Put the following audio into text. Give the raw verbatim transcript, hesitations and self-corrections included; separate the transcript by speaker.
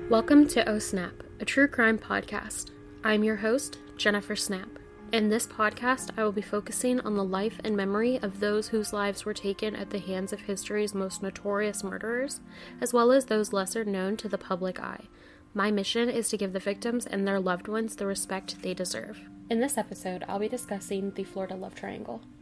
Speaker 1: Welcome to Oh Snap, a true crime podcast. I'm your host, Jennifer Snap. In this podcast, I will be focusing on the life and memory of those whose lives were taken at the hands of history's most notorious murderers, as well as those lesser known to the public eye. My mission is to give the victims and their loved ones the respect they deserve. In this episode, I'll be discussing the Florida Love Triangle.